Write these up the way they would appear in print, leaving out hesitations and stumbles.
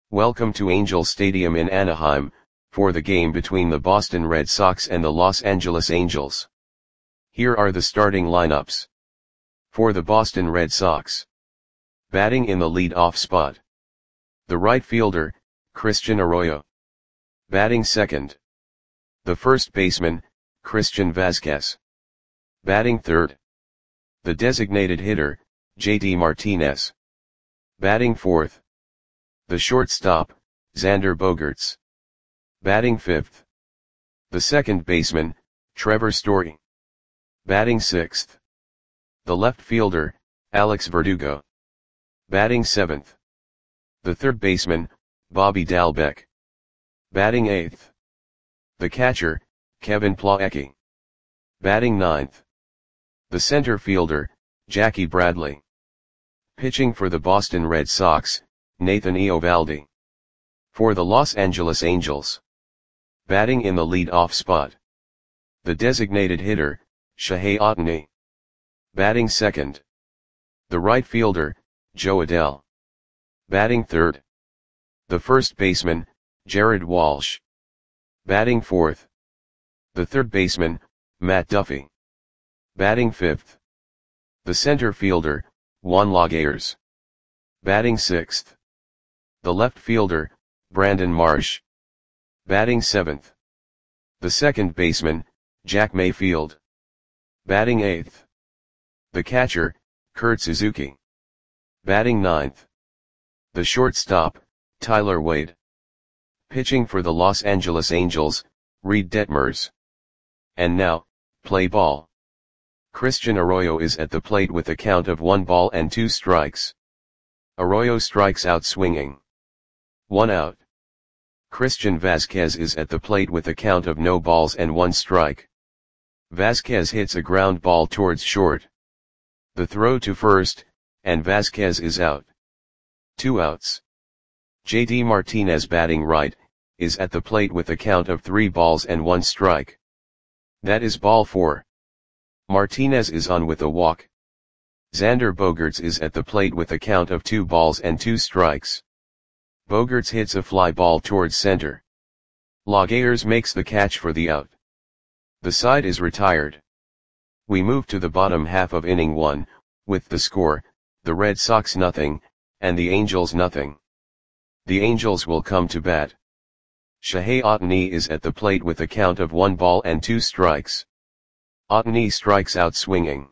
Welcome to Angels Stadium in Anaheim, for the game between the Boston Red Sox and the Los Angeles Angels. Here are the starting lineups. For the Boston Red Sox. Batting in the lead-off spot. The right fielder, Christian Arroyo. Batting second. The first baseman, Christian Vazquez. Batting third. The designated hitter, JD Martinez. Batting fourth. The shortstop, Xander Bogaerts. Batting fifth. The second baseman, Trevor Story. Batting sixth. The left fielder, Alex Verdugo. Batting seventh. The third baseman, Bobby Dalbec. Batting eighth. The catcher, Kevin Plawecki. Batting ninth. The center fielder, Jackie Bradley. Pitching for the Boston Red Sox, Nathan Eovaldi. For the Los Angeles Angels. Batting in the lead-off spot. The designated hitter, Shohei Ohtani. Batting second. The right fielder, Jo Adell. Batting third. The first baseman, Jared Walsh. Batting fourth. The third baseman, Matt Duffy. Batting fifth. The center fielder, Juan Lagares. Batting sixth. The left fielder, Brandon Marsh. Batting seventh. The second baseman, Jack Mayfield. Batting eighth. The catcher, Kurt Suzuki. Batting ninth. The shortstop, Tyler Wade. Pitching for the Los Angeles Angels, Reed Detmers. And now, play ball. Christian Arroyo is at the plate with a count of 1 ball and 2 strikes. Arroyo strikes out swinging. 1 out. Christian Vazquez is at the plate with a count of no balls and 1 strike. Vazquez hits a ground ball towards short. The throw to first, and Vazquez is out. 2 outs. JD Martinez batting right, is at the plate with a count of 3 balls and 1 strike. That is ball 4. Martinez is on with a walk. Xander Bogaerts is at the plate with a count of 2 balls and 2 strikes. Bogaerts hits a fly ball towards center. Lagares makes the catch for the out. The side is retired. We move to the bottom half of inning 1, with the score, the Red Sox nothing, and the Angels nothing. The Angels will come to bat. Shohei Ohtani is at the plate with a count of 1 ball and 2 strikes. Ohtani strikes out swinging.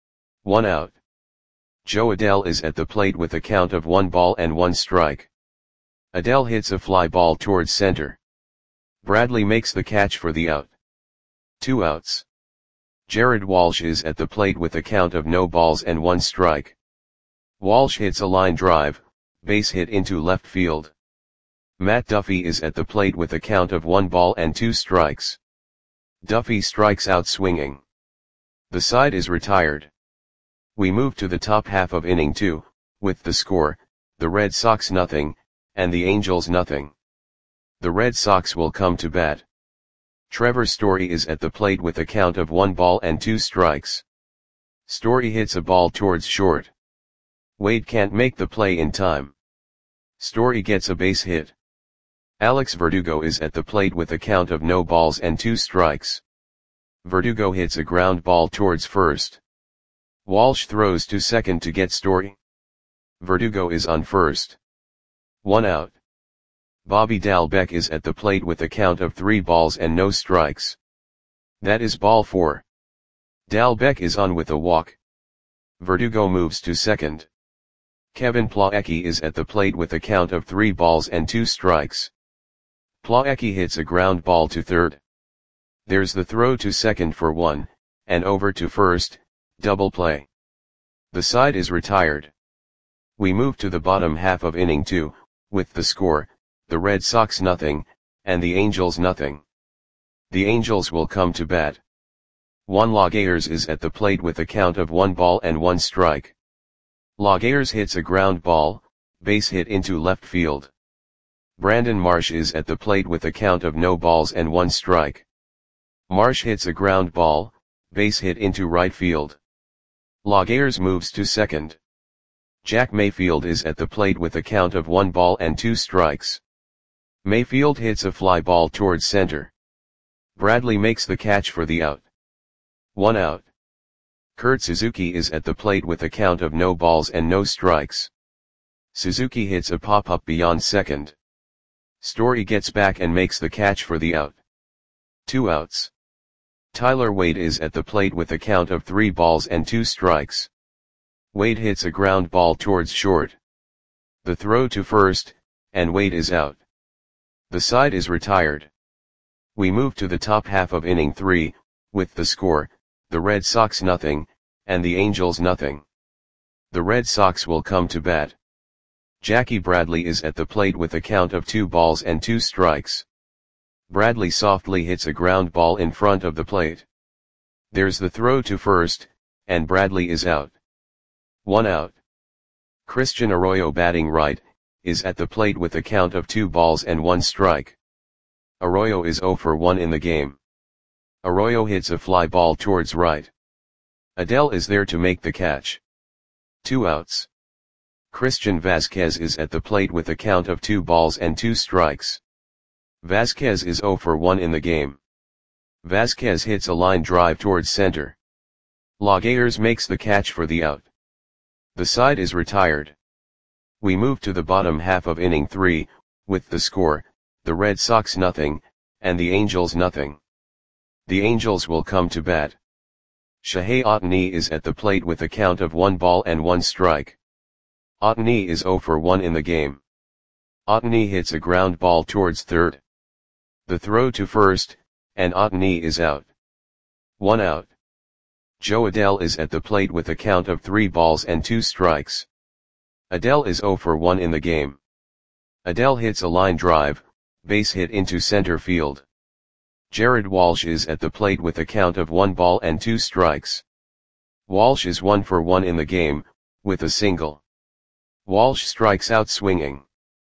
1 out. Jo Adell is at the plate with a count of 1 ball and 1 strike. Adell hits a fly ball towards center. Bradley makes the catch for the out. 2 outs. Jared Walsh is at the plate with a count of no balls and 1 strike. Walsh hits a line drive, base hit into left field. Matt Duffy is at the plate with a count of 1 ball and 2 strikes. Duffy strikes out swinging. The side is retired. We move to the top half of inning 2, with the score, the Red Sox nothing, and the Angels nothing. The Red Sox will come to bat. Trevor Story is at the plate with a count of 1 ball and 2 strikes. Story hits a ball towards short. Wade can't make the play in time. Story gets a base hit. Alex Verdugo is at the plate with a count of no balls and 2 strikes. Verdugo hits a ground ball towards first. Walsh throws to second to get Story. Verdugo is on first. 1 out. Bobby Dalbec is at the plate with a count of 3 balls and no strikes. That is ball 4. Dalbec is on with a walk. Verdugo moves to second. Kevin Plawecki is at the plate with a count of 3 balls and 2 strikes. Plawecki hits a ground ball to third. There's the throw to second for 1, and over to first, double play. The side is retired. We move to the bottom half of inning 2, with the score, the Red Sox nothing, and the Angels nothing. The Angels will come to bat. Juan Lagares is at the plate with a count of 1 ball and 1 strike. Lagares hits a ground ball, base hit into left field. Brandon Marsh is at the plate with a count of no balls and 1 strike. Marsh hits a ground ball, base hit into right field. Lagares moves to second. Jack Mayfield is at the plate with a count of 1 ball and 2 strikes. Mayfield hits a fly ball towards center. Bradley makes the catch for the out. 1 out. Kurt Suzuki is at the plate with a count of no balls and no strikes. Suzuki hits a pop-up beyond second. Story gets back and makes the catch for the out. 2 outs. Tyler Wade is at the plate with a count of 3 balls and 2 strikes. Wade hits a ground ball towards short. The throw to first, and Wade is out. The side is retired. We move to the top half of inning 3, with the score, the Red Sox nothing, and the Angels nothing. The Red Sox will come to bat. Jackie Bradley is at the plate with a count of 2 balls and 2 strikes. Bradley softly hits a ground ball in front of the plate. There's the throw to first, and Bradley is out. 1 out. Christian Arroyo batting right, is at the plate with a count of 2 balls and 1 strike. Arroyo is 0 for 1 in the game. Arroyo hits a fly ball towards right. Adele is there to make the catch. 2 outs. Christian Vasquez is at the plate with a count of 2 balls and 2 strikes. Vasquez is 0 for 1 in the game. Vasquez hits a line drive towards center. Laguerre makes the catch for the out. The side is retired. We move to the bottom half of inning 3, with the score, the Red Sox nothing, and the Angels nothing. The Angels will come to bat. Shohei Ohtani is at the plate with a count of 1 ball and 1 strike. Ohtani is 0 for 1 in the game. Ohtani hits a ground ball towards third. The throw to first, and Ohtani is out. 1 out. Joe Adele is at the plate with a count of 3 balls and 2 strikes. Adele is 0 for 1 in the game. Adele hits a line drive, base hit into center field. Jared Walsh is at the plate with a count of 1 ball and 2 strikes. Walsh is 1 for 1 in the game, with a single. Walsh strikes out swinging.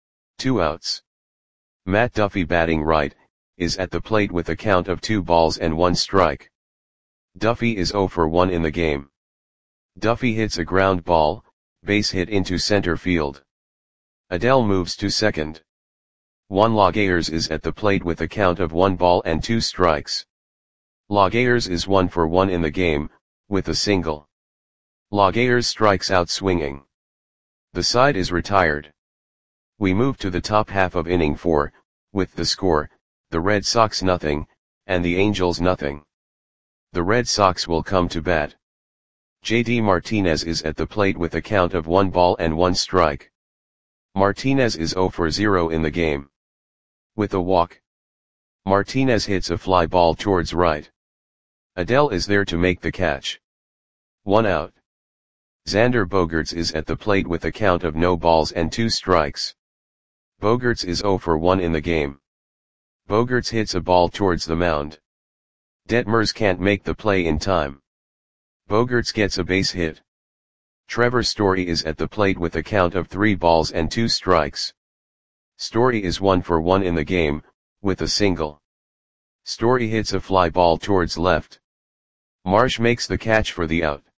2 outs. Matt Duffy batting right, is at the plate with a count of 2 balls and 1 strike. Duffy is 0 for 1 in the game. Duffy hits a ground ball, base hit into center field. Adele moves to second. Juan Laguerre is at the plate with a count of 1 ball and 2 strikes. Laguerre is 1 for 1 in the game, with a single. Laguerre strikes out swinging. The side is retired. We move to the top half of inning 4, with the score, the Red Sox nothing, and the Angels nothing. The Red Sox will come to bat. JD Martinez is at the plate with a count of 1 ball and 1 strike. Martinez is 0 for 0 in the game. With a walk. Martinez hits a fly ball towards right. Adele is there to make the catch. 1 out. Xander Bogaerts is at the plate with a count of no balls and 2 strikes. Bogaerts is 0 for 1 in the game. Bogaerts hits a ball towards the mound. Detmers can't make the play in time. Bogaerts gets a base hit. Trevor Story is at the plate with a count of 3 balls and 2 strikes. Story is 1 for 1 in the game, with a single. Story hits a fly ball towards left. Marsh makes the catch for the out.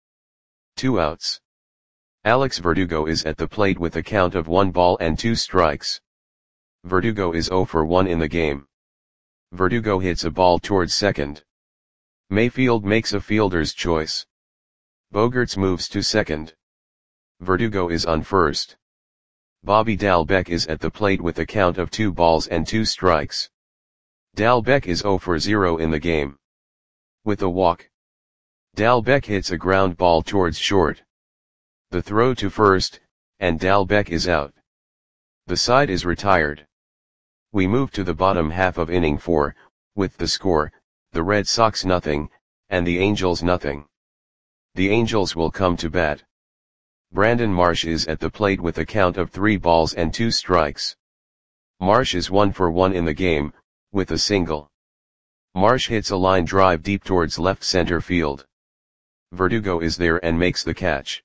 2 outs. Alex Verdugo is at the plate with a count of 1 ball and 2 strikes. Verdugo is 0 for 1 in the game. Verdugo hits a ball towards second. Mayfield makes a fielder's choice. Bogaerts moves to second. Verdugo is on first. Bobby Dalbec is at the plate with a count of 2 balls and 2 strikes. Dalbec is 0 for 0 in the game. With a walk. Dalbec hits a ground ball towards short. The throw to first, and Dalbec is out. The side is retired. We move to the bottom half of inning 4, with the score, the Red Sox nothing, and the Angels nothing. The Angels will come to bat. Brandon Marsh is at the plate with a count of 3 balls and 2 strikes. Marsh is 1 for 1 in the game, with a single. Marsh hits a line drive deep towards left center field. Verdugo is there and makes the catch.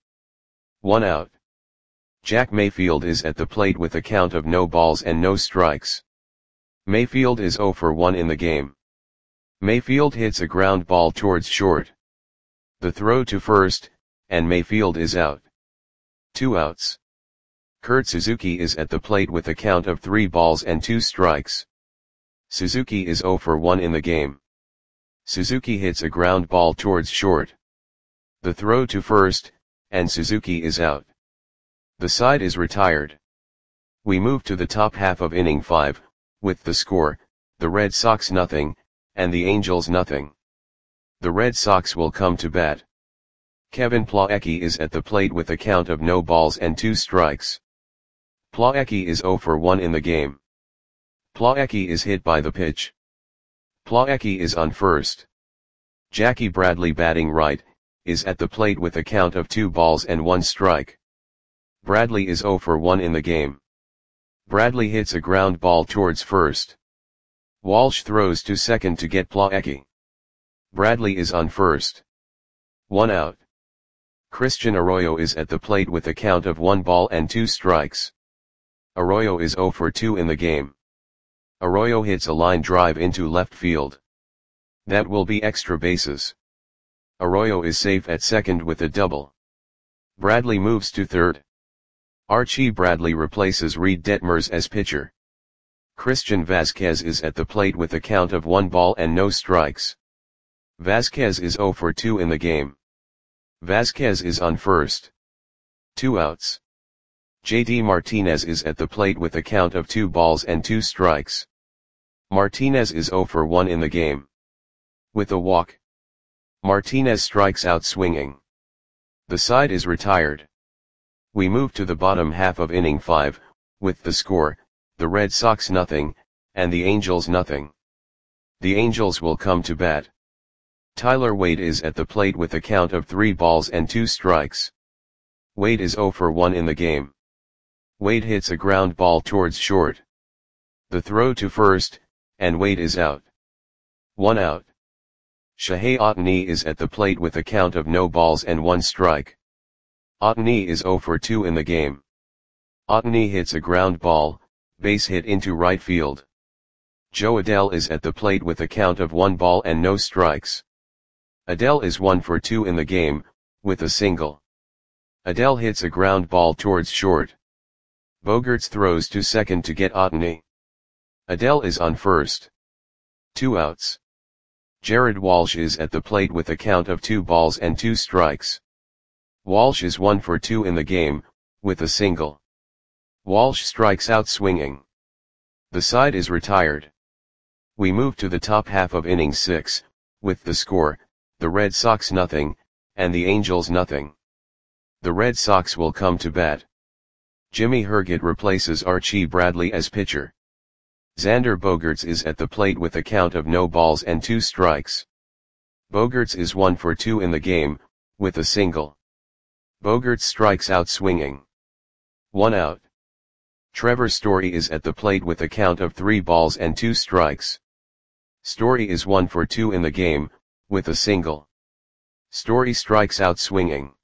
1 out. Jack Mayfield is at the plate with a count of no balls and no strikes. Mayfield is 0 for 1 in the game. Mayfield hits a ground ball towards short. The throw to first, and Mayfield is out. 2 outs. Kurt Suzuki is at the plate with a count of 3 balls and 2 strikes. Suzuki is 0 for 1 in the game. Suzuki hits a ground ball towards short. The throw to first, and Suzuki is out. The side is retired. We move to the top half of inning 5, with the score, the Red Sox nothing, and the Angels nothing. The Red Sox will come to bat. Kevin Plawecki is at the plate with a count of no balls and 2 strikes. Plawecki is 0 for 1 in the game. Plawecki is hit by the pitch. Plawecki is on first. Jackie Bradley, batting right, is at the plate with a count of 2 balls and 1 strike. Bradley is 0 for 1 in the game. Bradley hits a ground ball towards first. Walsh throws to second to get Plawecki. Bradley is on first. 1 out. Christian Arroyo is at the plate with a count of 1 ball and 2 strikes. Arroyo is 0 for 2 in the game. Arroyo hits a line drive into left field. That will be extra bases. Arroyo is safe at second with a double. Bradley moves to third. Archie Bradley replaces Reed Detmers as pitcher. Christian Vasquez is at the plate with a count of 1 ball and no strikes. Vasquez is 0 for 2 in the game. Vasquez is on first. 2 outs. JD Martinez is at the plate with a count of 2 balls and 2 strikes. Martinez is 0 for 1 in the game. With a walk, Martinez strikes out swinging. The side is retired. We move to the bottom half of inning 5, with the score, the Red Sox nothing, and the Angels nothing. The Angels will come to bat. Tyler Wade is at the plate with a count of 3 balls and 2 strikes. Wade is 0 for 1 in the game. Wade hits a ground ball towards short. The throw to first, and Wade is out. 1 out. Shohei Ohtani is at the plate with a count of no balls and 1 strike. Ohtani is 0 for 2 in the game. Ohtani hits a ground ball, base hit into right field. Joe Adell is at the plate with a count of 1 ball and no strikes. Adell is 1 for 2 in the game, with a single. Adell hits a ground ball towards short. Bogaerts throws to second to get Ohtani. Adell is on first. 2 outs. Jared Walsh is at the plate with a count of 2 balls and 2 strikes. Walsh is 1 for 2 in the game, with a single. Walsh strikes out swinging. The side is retired. We move to the top half of inning 6, with the score, the Red Sox nothing, and the Angels nothing. The Red Sox will come to bat. Jimmy Herget replaces Archie Bradley as pitcher. Xander Bogaerts is at the plate with a count of no balls and 2 strikes. Bogaerts is 1 for 2 in the game, with a single. Bogaerts strikes out swinging. 1 out. Trevor Story is at the plate with a count of 3 balls and 2 strikes. Story is 1 for 2 in the game, with a single. Story strikes out swinging.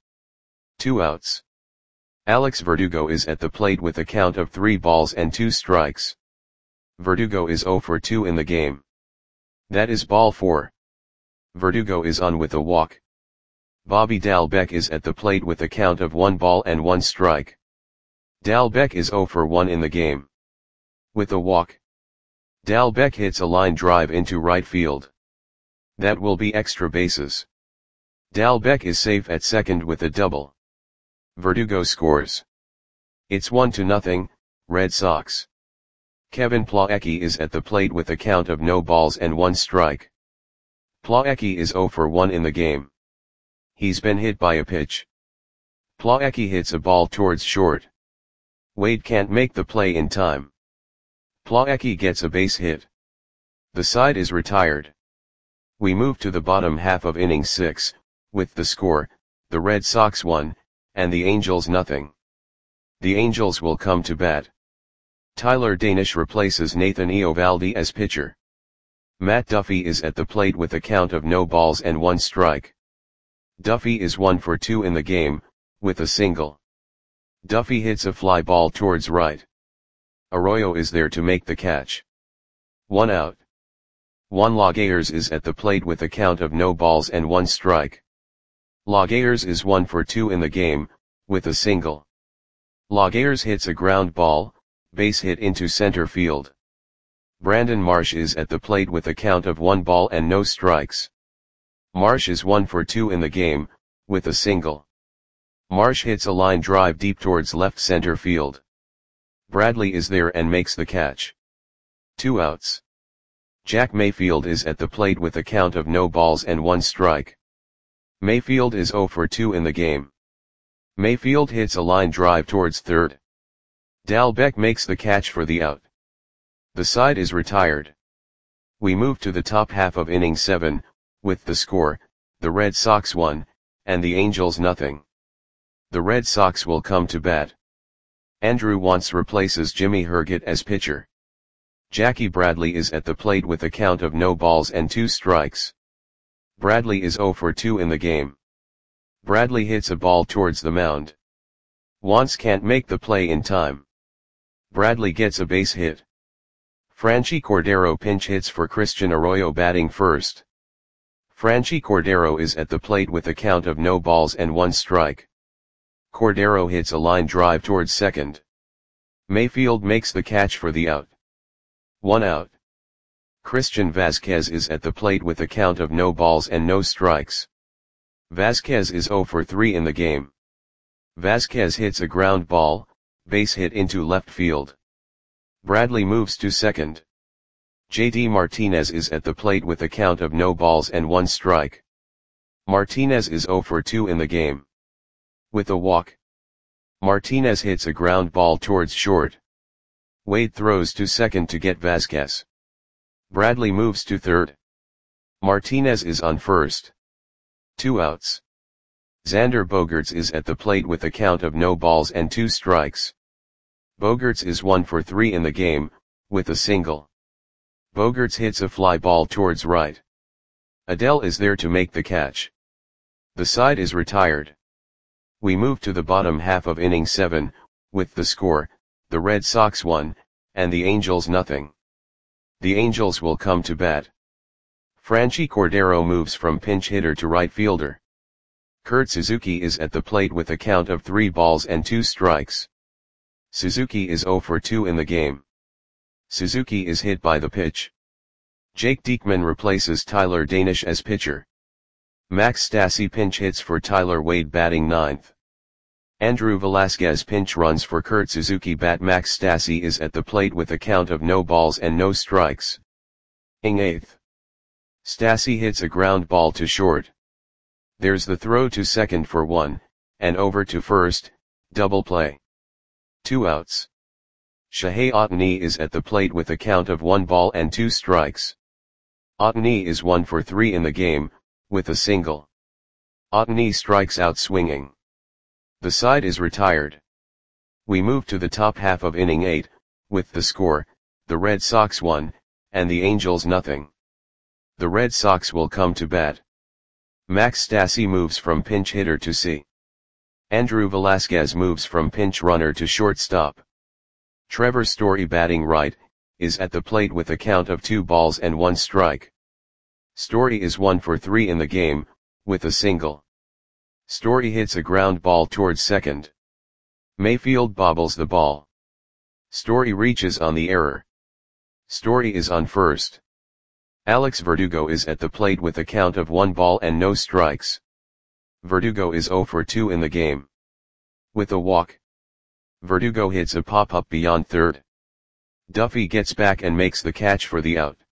2 outs. Alex Verdugo is at the plate with a count of 3 balls and 2 strikes. Verdugo is 0 for 2 in the game. That is ball 4. Verdugo is on with a walk. Bobby Dalbec is at the plate with a count of 1 ball and 1 strike. Dalbec is 0 for 1 in the game. With a walk, Dalbec hits a line drive into right field. That will be extra bases. Dalbec is safe at second with a double. Verdugo scores. It's 1-0, Red Sox. Kevin Plawecki is at the plate with a count of no balls and 1 strike. Plawecki is 0 for 1 in the game. He's been hit by a pitch. Plawecki hits a ball towards short. Wade can't make the play in time. Plawecki gets a base hit. The side is retired. We move to the bottom half of inning 6, with the score, the Red Sox 1, and the Angels nothing. The Angels will come to bat. Tyler Danish replaces Nathan Eovaldi as pitcher. Matt Duffy is at the plate with a count of no balls and 1 strike. Duffy is 1 for 2 in the game, with a single. Duffy hits a fly ball towards right. Arroyo is there to make the catch. 1 out. Juan Lagares is at the plate with a count of no balls and 1 strike. Lagares is 1 for 2 in the game, with a single. Laguerre hits a ground ball, base hit into center field. Brandon Marsh is at the plate with a count of 1 ball and no strikes. Marsh is 1 for 2 in the game, with a single. Marsh hits a line drive deep towards left center field. Bradley is there and makes the catch. 2 outs. Jack Mayfield is at the plate with a count of no balls and 1 strike. Mayfield is 0 for 2 in the game. Mayfield hits a line drive towards third. Dalbec makes the catch for the out. The side is retired. We move to the top half of inning 7, with the score, the Red Sox 1, and the Angels nothing. The Red Sox will come to bat. Andrew Wantz replaces Jimmy Herget as pitcher. Jackie Bradley is at the plate with a count of no balls and 2 strikes. Bradley is 0 for 2 in the game. Bradley hits a ball towards the mound. Wantz can't make the play in time. Bradley gets a base hit. Franchi Cordero pinch hits for Christian Arroyo batting first. Franchi Cordero is at the plate with a count of no balls and 1 strike. Cordero hits a line drive towards second. Mayfield makes the catch for the out. 1 out. Christian Vazquez is at the plate with a count of no balls and no strikes. Vazquez is 0 for 3 in the game. Vazquez hits a ground ball, base hit into left field. Bradley moves to second. J.D. Martinez is at the plate with a count of no balls and 1 strike. Martinez is 0 for 2 in the game. With a walk, Martinez hits a ground ball towards short. Wade throws to second to get Vazquez. Bradley moves to third. Martinez is on first. 2 outs. Xander Bogaerts is at the plate with a count of no balls and 2 strikes. Bogaerts is 1 for 3 in the game, with a single. Bogaerts hits a fly ball towards right. Adell is there to make the catch. The side is retired. We move to the bottom half of inning 7, with the score, the Red Sox 1, and the Angels nothing. The Angels will come to bat. Franchi Cordero moves from pinch hitter to right fielder. Kurt Suzuki is at the plate with a count of 3 balls and 2 strikes. Suzuki is 0 for 2 in the game. Suzuki is hit by the pitch. Jake Diekman replaces Tyler Danish as pitcher. Max Stassi pinch hits for Tyler Wade batting 9th. Andrew Velasquez pinch runs for Kurt Suzuki bat. Max Stassi is at the plate with a count of no balls and no strikes. Ing 8th. Stassi hits a ground ball to short. There's the throw to second for 1, and over to first, double play. 2 outs. Shohei Ohtani is at the plate with a count of 1 ball and 2 strikes. Ohtani is 1 for 3 in the game, with a single. Ohtani strikes out swinging. The side is retired. We move to the top half of inning 8, with the score, the Red Sox 1, and the Angels nothing. The Red Sox will come to bat. Max Stassi moves from pinch hitter to C. Andrew Velasquez moves from pinch runner to shortstop. Trevor Story batting right, is at the plate with a count of 2 balls and 1 strike. Story is 1 for 3 in the game, with a single. Story hits a ground ball towards second. Mayfield bobbles the ball. Story reaches on the error. Story is on first. Alex Verdugo is at the plate with a count of 1 ball and no strikes. Verdugo is 0 for 2 in the game. With a walk, Verdugo hits a pop-up beyond third. Duffy gets back and makes the catch for the out.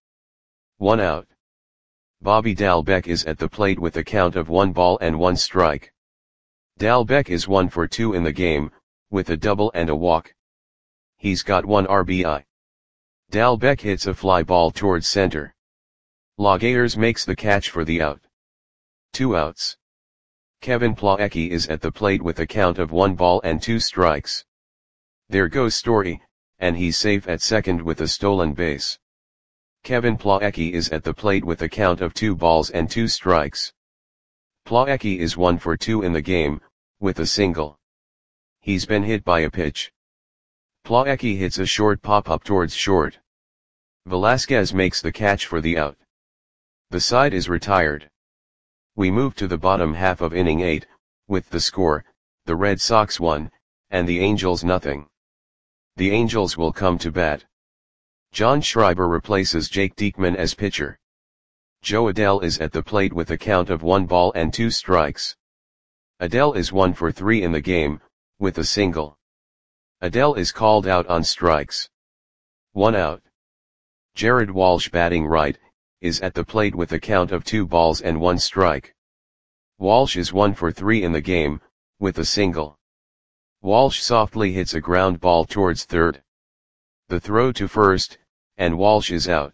1 out. Bobby Dalbec is at the plate with a count of 1 ball and 1 strike. Dalbec is 1 for 2 in the game, with a double and a walk. He's got 1 RBI. Dalbec hits a fly ball towards center. Laguerre makes the catch for the out. 2 outs. Kevin Plawecki is at the plate with a count of 1 ball and 2 strikes. There goes Story, and he's safe at second with a stolen base. Kevin Plawecki is at the plate with a count of 2 balls and 2 strikes. Plawecki is 1 for 2 in the game, with a single. He's been hit by a pitch. Plawecki hits a short pop-up towards short. Velasquez makes the catch for the out. The side is retired. We move to the bottom half of inning 8, with the score, the Red Sox 1, and the Angels nothing. The Angels will come to bat. John Schreiber replaces Jake Diekman as pitcher. Joe Adell is at the plate with a count of 1 ball and 2 strikes. Adell is 1 for 3 in the game, with a single. Adell is called out on strikes. 1 out. Jared Walsh, batting right, is at the plate with a count of 2 balls and 1 strike. Walsh is 1 for 3 in the game, with a single. Walsh softly hits a ground ball towards third. The throw to first, and Walsh is out.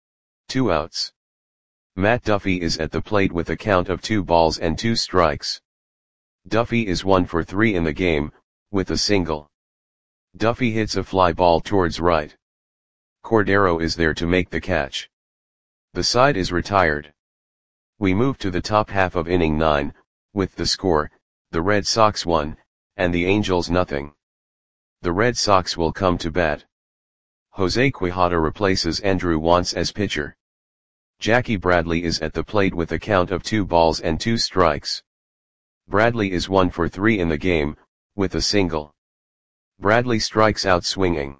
2 outs. Matt Duffy is at the plate with a count of 2 balls and 2 strikes. Duffy is 1 for 3 in the game, with a single. Duffy hits a fly ball towards right. Cordero is there to make the catch. The side is retired. We move to the top half of inning 9, with the score, the Red Sox 1, and the Angels nothing. The Red Sox will come to bat. Jose Quijada replaces Andrew Wantz as pitcher. Jackie Bradley is at the plate with a count of 2 balls and 2 strikes. Bradley is 1 for 3 in the game, with a single. Bradley strikes out swinging.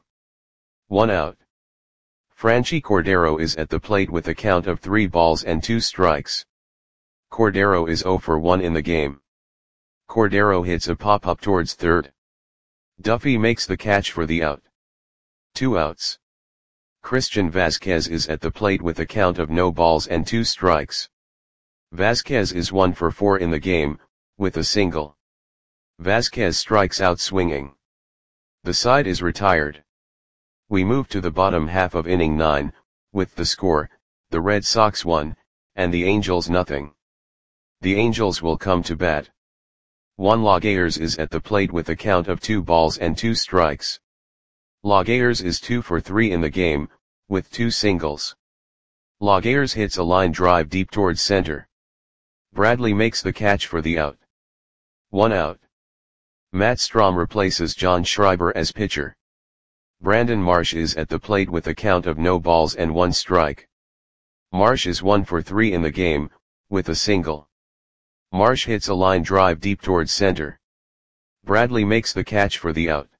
1 out. Franchy Cordero is at the plate with a count of 3 balls and 2 strikes. Cordero is 0 for 1 in the game. Cordero hits a pop-up towards third. Duffy makes the catch for the out. 2 outs. Christian Vasquez is at the plate with a count of no balls and 2 strikes. Vasquez is 1 for 4 in the game, with a single. Vasquez strikes out swinging. The side is retired. We move to the bottom half of inning 9, with the score, the Red Sox 1, and the Angels nothing. The Angels will come to bat. Juan Laguerre is at the plate with a count of 2 balls and 2 strikes. Laguerre is 2 for 3 in the game, with 2 singles. Laguerre hits a line drive deep towards center. Bradley makes the catch for the out. 1 out. Matt Strahm replaces John Schreiber as pitcher. Brandon Marsh is at the plate with a count of no balls and 1 strike. Marsh is 1 for 3 in the game, with a single. Marsh hits a line drive deep towards center. Bradley makes the catch for the out.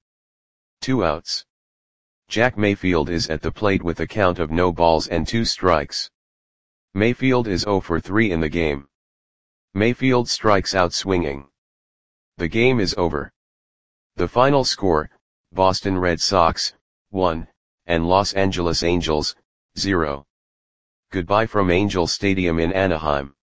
2 outs. Jack Mayfield is at the plate with a count of no balls and 2 strikes. Mayfield is 0 for 3 in the game. Mayfield strikes out swinging. The game is over. The final score, Boston Red Sox, 1, and Los Angeles Angels, 0. Goodbye from Angel Stadium in Anaheim.